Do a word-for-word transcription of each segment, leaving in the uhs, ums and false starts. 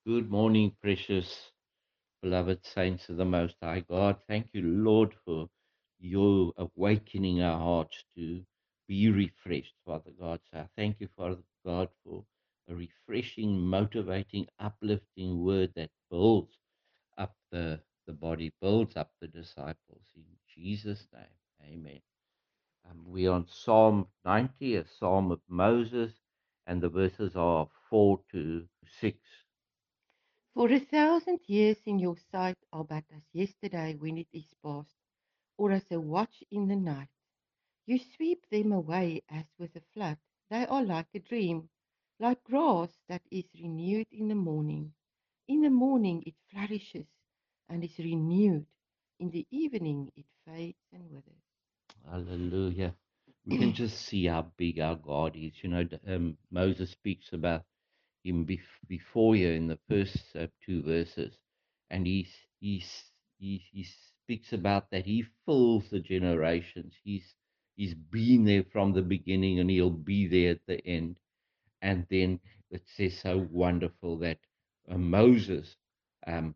Good morning, precious beloved saints of the Most High God. Thank you, Lord, for your awakening our hearts to be refreshed, Father God. So I thank you, Father God, for a refreshing, motivating, uplifting word that builds up the, the body, builds up the disciples. In Jesus' name, amen. Um, we're on Psalm ninety, a psalm of Moses, and the verses are four to six. For a thousand years in your sight are but as yesterday when it is past, or as a watch in the night. You sweep them away as with a flood. They are like a dream, like grass that is renewed in the morning. In the morning it flourishes and is renewed. In the evening it fades and withers. Hallelujah. We can just see how big our God is. You know, d- um, Moses speaks about him bef- before you in the first uh, two verses, and he, he, he, he speaks about that he fills the generations. He's, he's been there from the beginning and he'll be there at the end. And then it says so wonderful that uh, Moses um,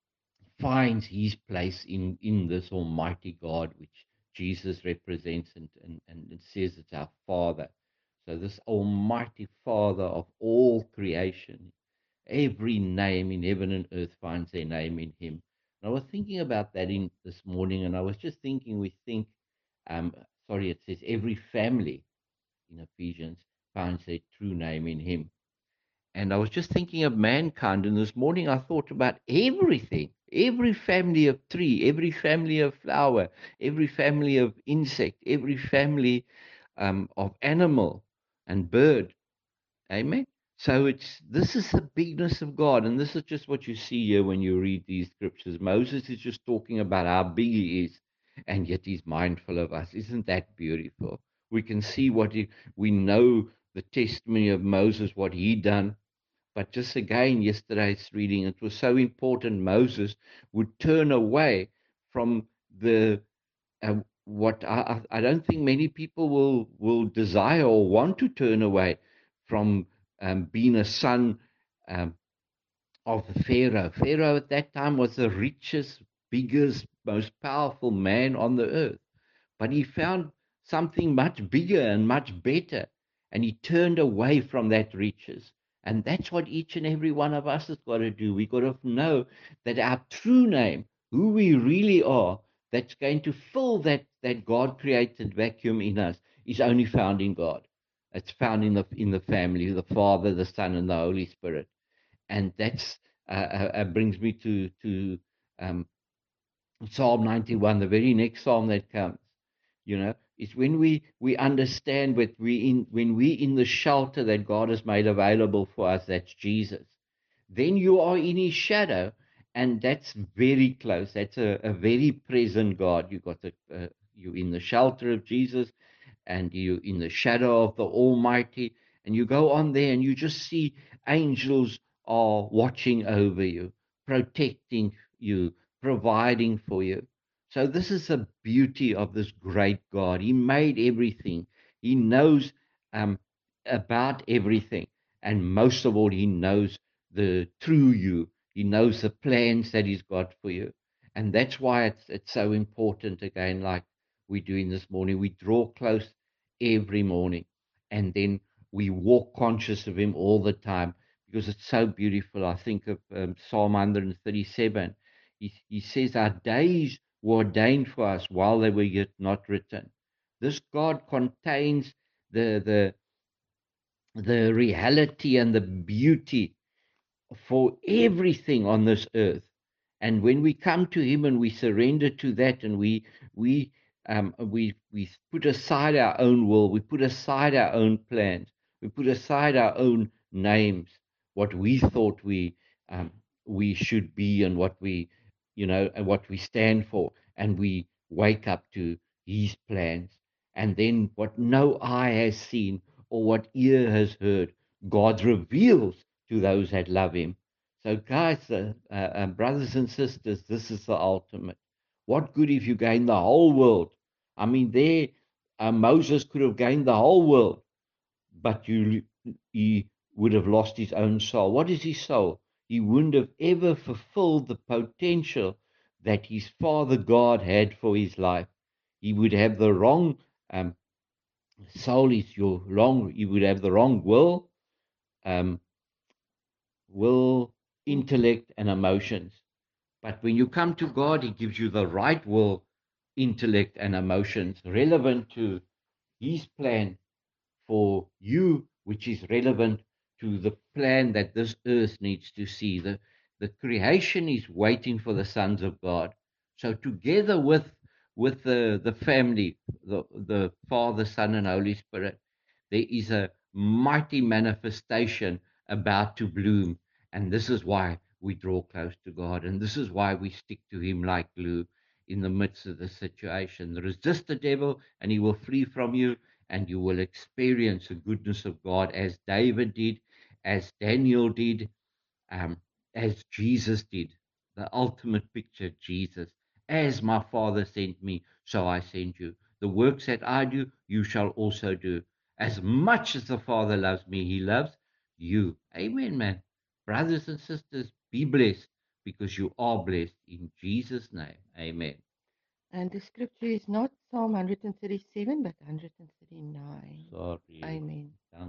finds his place in in this almighty God which Jesus represents, and, and, and it says it's our Father. So this almighty Father of all creation, every name in heaven and earth finds their name in him. And I was thinking about that in this morning, and I was just thinking we think um sorry, it says every family in Ephesians finds their true name in him. And I was just thinking of mankind, and this morning I thought about everything, every family of tree, every family of flower, every family of insect, every family um, of animal and bird. Amen. So it's this is the bigness of God, and this is just what you see here when you read these scriptures. Moses is just talking about how big he is, and yet he's mindful of us. Isn't that beautiful? We can see what he, we know the testimony of Moses, what he done, but just again, yesterday's reading, it was so important. Moses would turn away from the uh, what I, I I don't think many people will will desire or want to turn away from um, being a son um, of Pharaoh. Pharaoh at that time was the richest, biggest, most powerful man on the earth. But he found something much bigger and much better, and he turned away from that riches. And that's what each and every one of us has got to do. We got to know that our true name, who we really are, that's going to fill that, that God created vacuum in us, is only found in God. It's found in the in the family, the Father, the Son, and the Holy Spirit. And that's uh, uh, uh, brings me to to um, Psalm ninety-one, the very next psalm that comes. You know, it's when we we understand that we in when we in the shelter that God has made available for us, that's Jesus. Then you are in His shadow, and that's very close. That's a, a very present God. You got the uh, you in the shelter of Jesus, and you in the shadow of the Almighty, and you go on there, and you just see angels are watching over you, protecting you, providing for you. So this is the beauty of this great God. He made everything. He knows um, about everything, and most of all, He knows the true you. He knows the plans that He's got for you, and that's why it's it's so important. Again, like we're doing this morning, we draw close every morning, and then we walk conscious of Him all the time because it's so beautiful. I think of um, Psalm one thirty-seven. He, he says, our days were ordained for us while they were yet not written. This God contains the, the, the reality and the beauty for everything on this earth. And when we come to Him and we surrender to that, and we we um, we we put aside our own will, we put aside our own plans, we put aside our own names, what we thought we um, we should be, and what we you know and what we stand for, and we wake up to His plans, and then what no eye has seen or what ear has heard, God reveals to those that love Him. So, guys, uh, uh, uh, brothers and sisters, this is the ultimate. What good if you gain the whole world? I mean, there, uh, Moses could have gained the whole world, but you, he would have lost his own soul. What is his soul? he wouldn't have ever fulfilled the potential that his Father God had for his life. He would have the wrong um, soul, is your wrong, he would have the wrong will, um, will, intellect, and emotions. But when you come to God, he gives you the right will, intellect, and emotions relevant to his plan for you, which is relevant to the plan that this earth needs to see. The, the creation is waiting for the sons of God. So together with with the, the family, the, the Father, Son, and Holy Spirit, there is a mighty manifestation about to bloom. And this is why we draw close to God. And this is why we stick to him like glue in the midst of the situation. Resist the devil and he will flee from you, and you will experience the goodness of God as David did, as Daniel did, um, as Jesus did. The ultimate picture, Jesus. As my Father sent me, so I send you. The works that I do, you shall also do. As much as the Father loves me, he loves you. Amen, man. Brothers and sisters, be blessed because you are blessed in Jesus' name. Amen. And the scripture is not Psalm one hundred thirty-seven, but one hundred thirty-nine. Sorry. Amen.